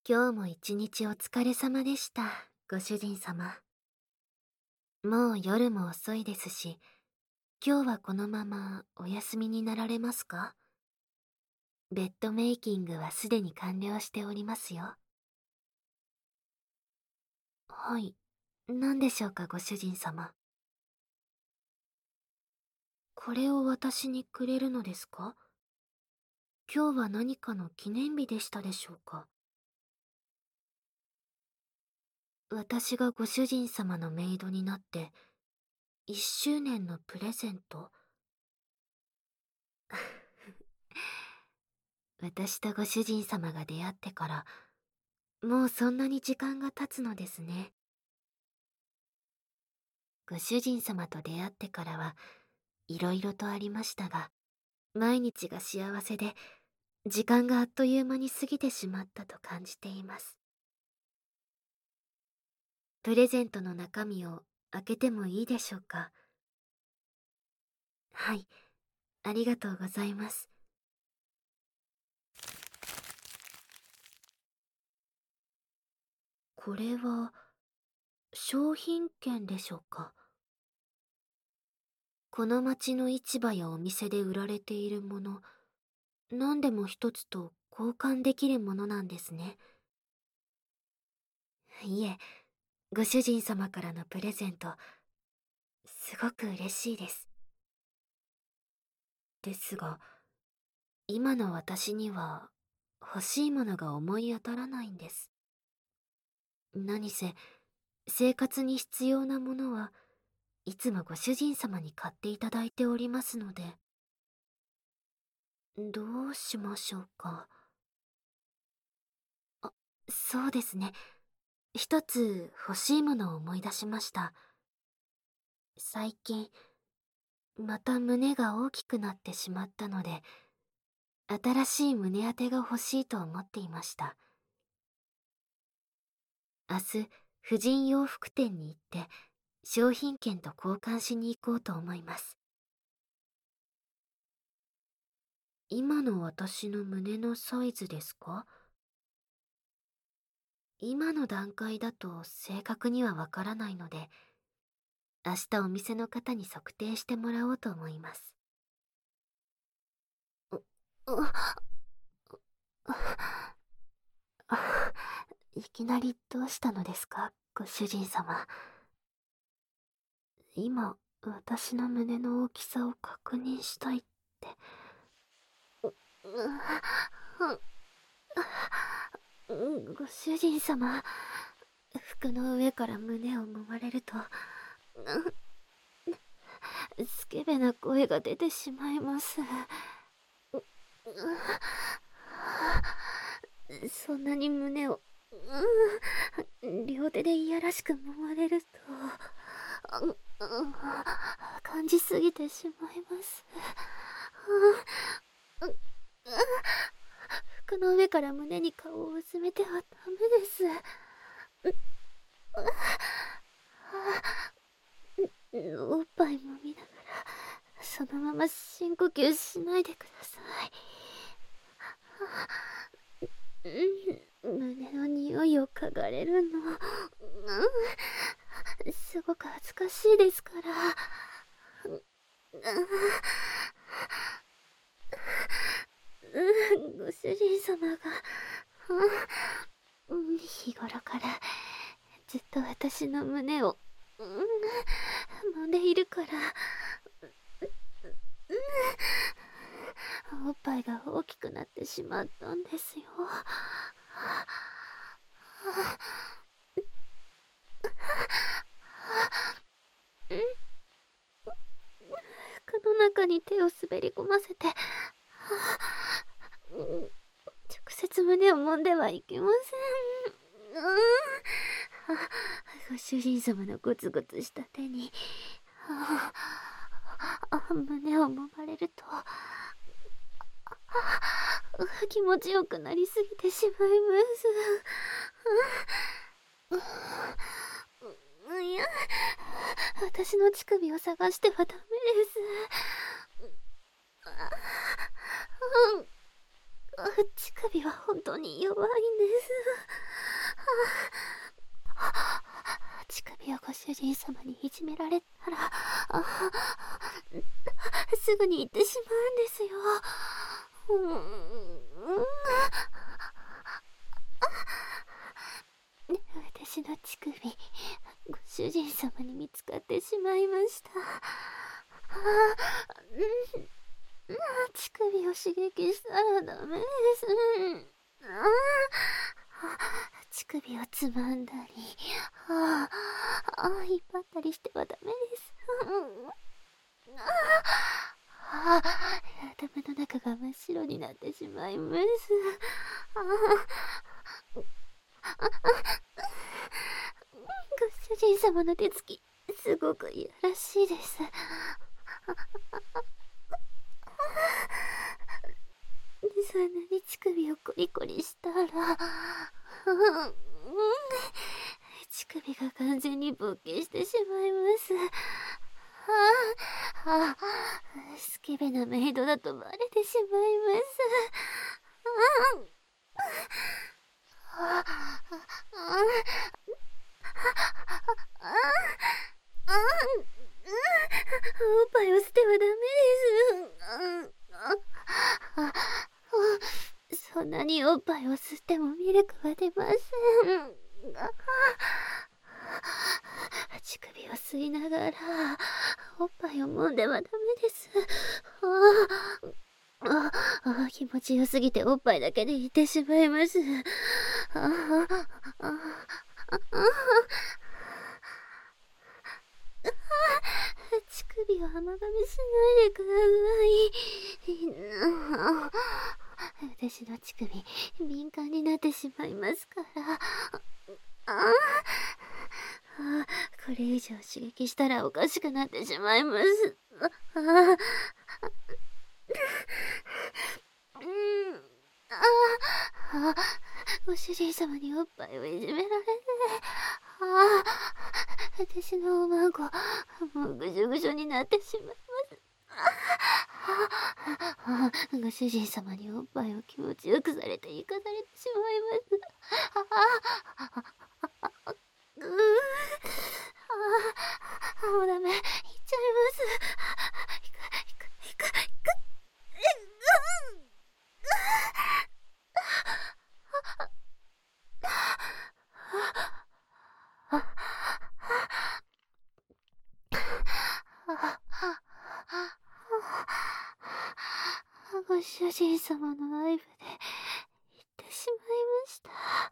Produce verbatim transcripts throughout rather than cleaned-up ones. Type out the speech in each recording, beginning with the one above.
今日も一日お疲れ様でした、ご主人様。もう夜も遅いですし、今日はこのままお休みになられますか？ベッドメイキングはすでに完了しておりますよ。はい。何でしょうか、ご主人様。これを私にくれるのですか？今日は何かの記念日でしたでしょうか？私がご主人様のメイドになっていっしゅうねんのプレゼント。私とご主人様が出会ってからもうそんなに時間が経つのですね。ご主人様と出会ってからはいろいろとありましたが、毎日が幸せで時間があっという間に過ぎてしまったと感じています。プレゼントの中身を開けてもいいでしょうか？はい、ありがとうございます。これは商品券でしょうか？この町の市場やお店で売られているもの、何でも一つと交換できるものなんですね。いえ、ご主人様からのプレゼント、すごく嬉しいです。ですが、今の私には欲しいものが思い当たらないんです。何せ、生活に必要なものはいつもご主人様に買っていただいておりますので、どうしましょうか。あ、そうですね。一つ欲しいものを思い出しました。最近、また胸が大きくなってしまったので、新しい胸当てが欲しいと思っていました。明日、婦人洋服店に行って、商品券と交換しに行こうと思います。今の私の胸のサイズですか？今の段階だと正確にはわからないので、明日お店の方に測定してもらおうと思います。あ、あ、いきなりどうしたのですか、ご主人様。今、私の胸の大きさを確認したいって。ううご主人様、服の上から胸を揉まれると、スケベな声が出てしまいます。そんなに胸を、両手でいやらしく揉まれると、感じすぎてしまいます。服の上から胸に顔をうずめてはダメです。おっぱいもみながら、そのまま深呼吸しないでください。胸の匂いを嗅がれるの、すごく恥ずかしいですから。ご主人様が、日頃からずっと私の胸を、揉んでいるから、おっぱいが大きくなってしまったんですよ。服の中に手を滑り込ませて、直接胸を揉んではいけません。ご主人様のゴツゴツした手に胸を揉まれると気持ちよくなりすぎてしまいます。いや、私の乳首を探してはダメです。 乳首は本当に弱いんです。乳首をご主人様にいじめられたら、すぐに行ってしまうんですよ。うん、私の乳首、ご主人様に見つかってしまいました。乳首を刺激したらダメです。乳首をつまんだり、ああ、引っ張ったりしてはダメです。ああ、頭の中が真っ白になってしまいます。ご主人様の手つき、すごくいやらしいです。そんなに乳首をコリコリしたら、乳首が完全に勃起してしまいます。ああ、スケベなメイドだとバレてしまいます。おっぱいを捨てはダメです。そんなにおっぱいを吸ってもミルクは出ません。乳首を吸いながらおっぱいを揉んではダメです。ああ、気持ちよすぎておっぱいだけでいってしまいます。あああ乳首を甘噛みしないでください。私の乳首、敏感になってしまいますから。ああ、これ以上刺激したらおかしくなってしまいます。ああ、うん、ああ、ご主人様におっぱいをいじめられて、ああ、私のおまんこ、もうぐしょぐしょになってしまいます。ああ、ご主人様におっぱいを気持ちよくされて生かされてしまいます。ああ、うーん、ああ、もうダメ、行っちゃいます。行く、行く、行く、行く、ご主人様の愛撫で行ってしまいました。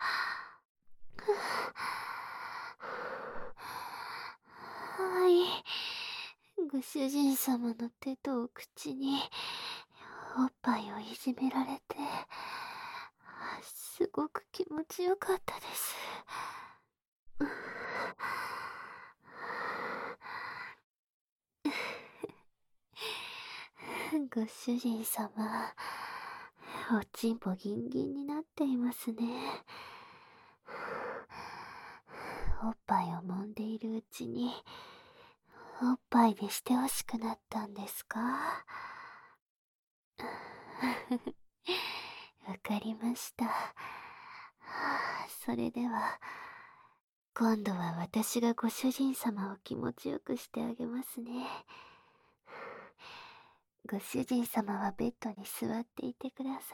はい。ご主人様の手と口におっぱいをいじめられて、すごく気持ちよかったです。ご主人様、おちんぽギンギンになっていますね。おっぱいを揉んでいるうちに、おっぱいでしてほしくなったんですか？わかりました。それでは、今度は私がご主人様を気持ちよくしてあげますね。ご主人様はベッドに座っていてくださ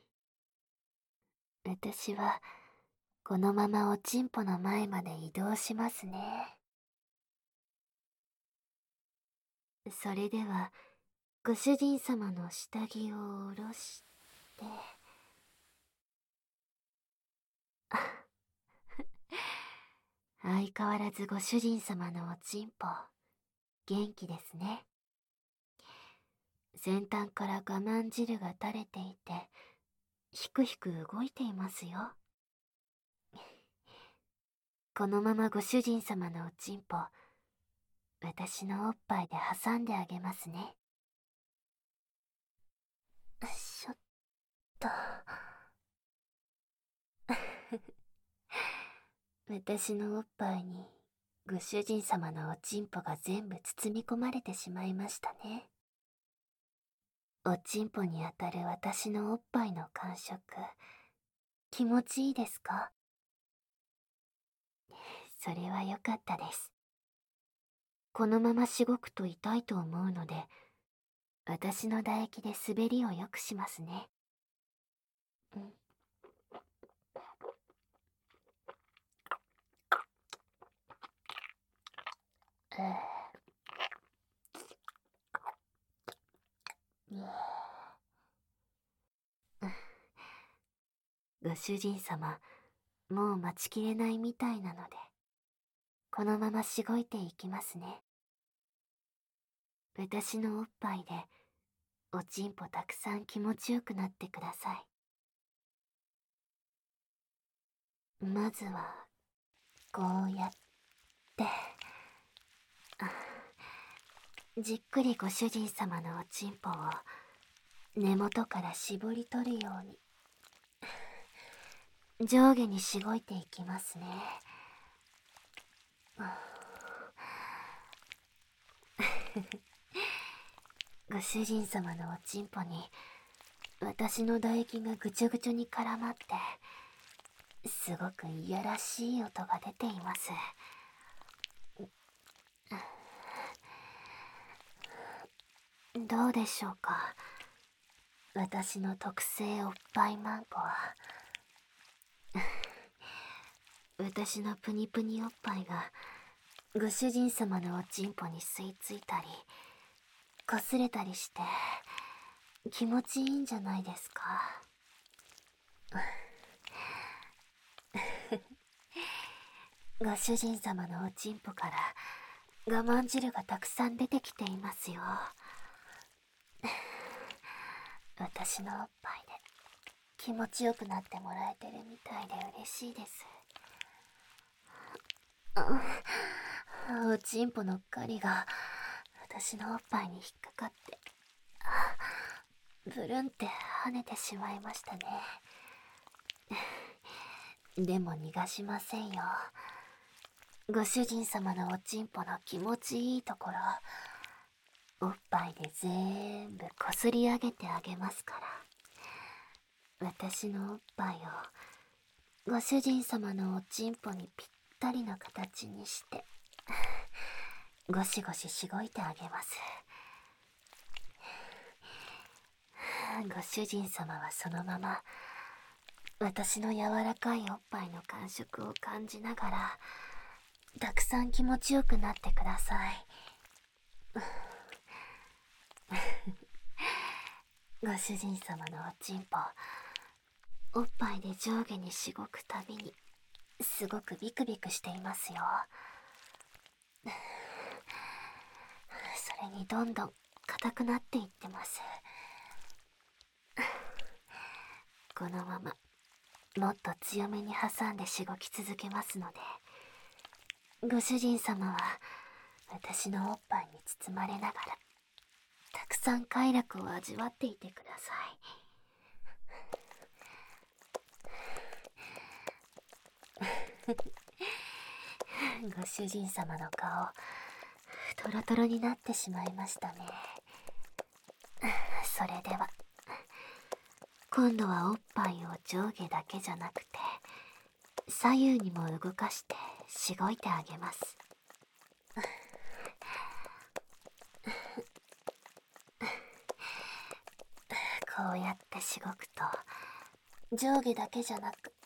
い。私は、このままおちんぽの前まで移動しますね。それでは、ご主人様の下着を下ろして、相変わらずご主人様のおちんぽ、元気ですね。先端から我慢汁が垂れていて、ひくひく動いていますよ。このままご主人様のおちんぽ、私のおっぱいで挟んであげますね。しょっと。私のおっぱいにご主人様のおちんぽが全部包み込まれてしまいましたね。 おちんぽにあたる私のおっぱいの感触、気持ちいいですか？それはよかったです。このまましごくと痛いと思うので、私の唾液で滑りを良くしますね。うん。ご主人様、もう待ちきれないみたいなので、このまましごいていきますね。私のおっぱいで、おちんぽたくさん気持ちよくなってください。まずは、こうやって、じっくりご主人様のおちんぽを根元から絞り取るように、上下にしごいていきますね。ご主人様のおちんぽに私の唾液がぐちょぐちょに絡まって、すごくいやらしい音が出ています。どうでしょうか、私の特製おっぱいマンコは。私のプニプニおっぱいがご主人様のおちんぽに吸い付いたりこすれたりして気持ちいいんじゃないですか。ご主人様のおちんぽから我慢汁がたくさん出てきていますよ。私のおっぱいで気持ちよくなってもらえてるみたいで嬉しいです。おちんぽの狩りが私のおっぱいに引っかかってブルンって跳ねてしまいましたね。でも逃がしませんよ。ご主人様のおちんぽの気持ちいいところおっぱいで全部こすり上げてあげますから。私のおっぱいをご主人様のおちんぽにぴったりの形にしてゴシゴシしごいてあげます。ご主人様はそのまま私の柔らかいおっぱいの感触を感じながらたくさん気持ちよくなってください。ご主人様のおちんぽおっぱいで上下にしごくたびにすごくビクビクしていますよ。それにどんどん硬くなっていってます。このままもっと強めに挟んでしごき続けますので、ご主人様は私のおっぱいに包まれながらたくさん快楽を味わっていてください。ご主人様の顔トロトロになってしまいましたね。それでは今度はおっぱいを上下だけじゃなくて左右にも動かしてしごいてあげます。こうやってしごくと上下だけじゃなく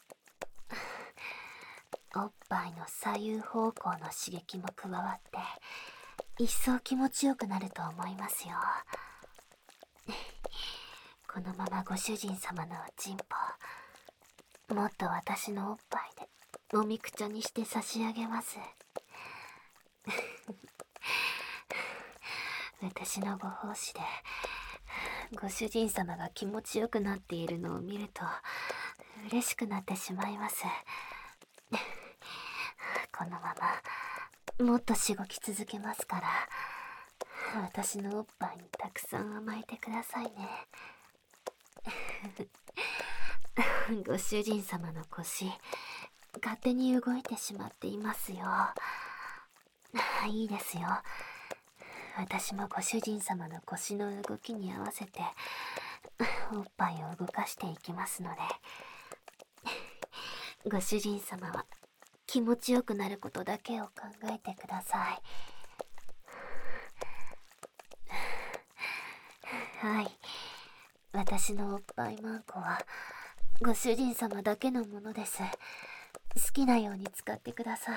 おっぱいの左右方向の刺激も加わって一層気持ちよくなると思いますよ。このままご主人様のおちんぽもっと私のおっぱいでもみくちゃにして差し上げます。私のご奉仕でご主人様が気持ちよくなっているのを見ると嬉しくなってしまいます。このままもっとしごき続けますから私のおっぱいにたくさん甘えてくださいね。ご主人様の腰勝手に動いてしまっていますよ。いいですよ。 私もご主人様の腰の動きに合わせておっぱいを動かしていきますので、ご主人様は気持ちよくなることだけを考えてください。はい、私のおっぱいマンコはご主人様だけのものです。好きなように使ってください。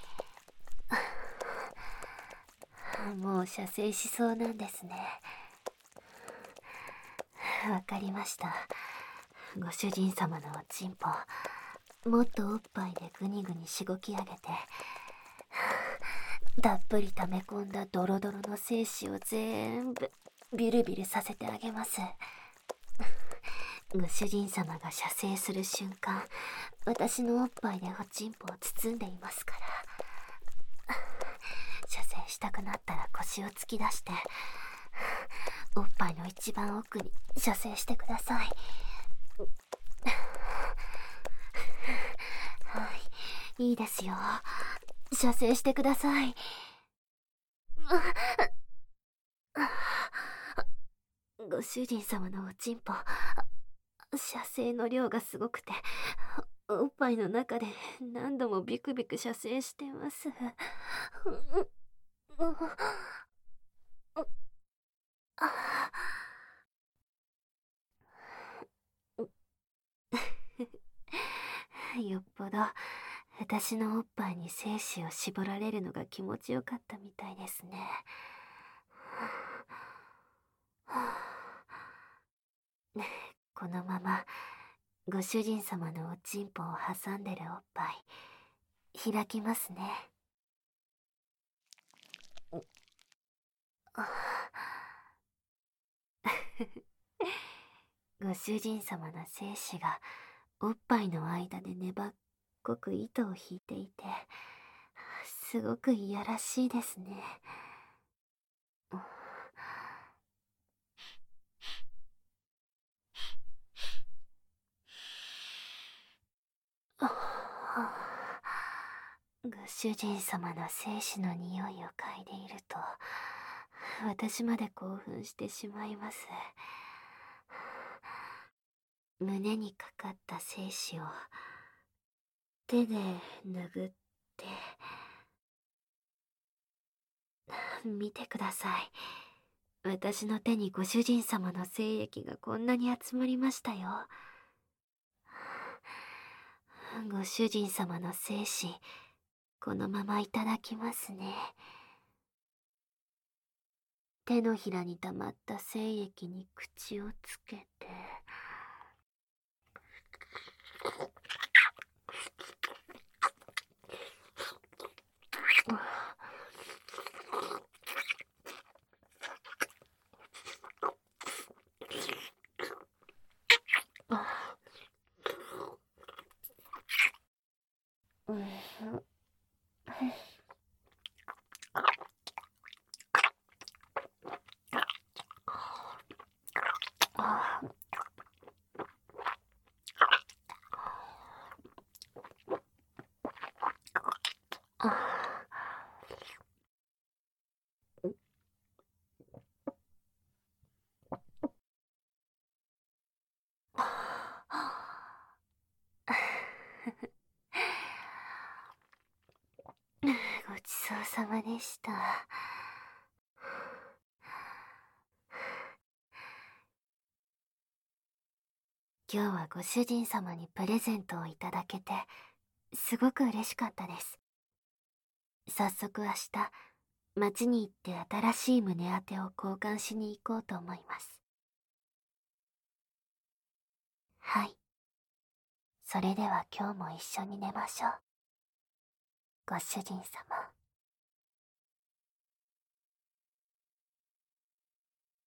もう射精しそうなんですね。わかりました。ご主人様のおちんぽ、もっとおっぱいでグニグニしごき上げて、たっぷり溜め込んだドロドロの精子を全部ビルビルさせてあげます。ご主人様が射精する瞬間、私のおっぱいでおちんぽを包んでいますから。射精したくなったら腰を突き出して、おっぱいの一番奥に射精してください。はい、いいですよ。射精してください。ご主人様のおちんぽ、射精の量がすごくて、おっぱいの中で何度もビクビク射精してます。よっぽど私のおっぱいに精子を絞られるのが気持ちよかったみたいですね。このままご主人様のおちんぽを挟んでるおっぱい開きますね。ご主人様の精子がおっぱいの間で粘っこく糸を引いていて、すごくいやらしいですね。ご主人様の精子の匂いを嗅いでいると、私まで興奮してしまいます。胸にかかった精子を手で拭って、見てください。私の手にご主人様の精液がこんなに集まりましたよ。ご主人様の精子、このままいただきますね。手のひらに溜まった精液に口をつけて、うん、ごちそうさまでした。今日はご主人様にプレゼントをいただけて、すごく嬉しかったです。早速明日、街に行って新しい胸当てを交換しに行こうと思います。はい。それでは今日も一緒に寝ましょう。ご主人様。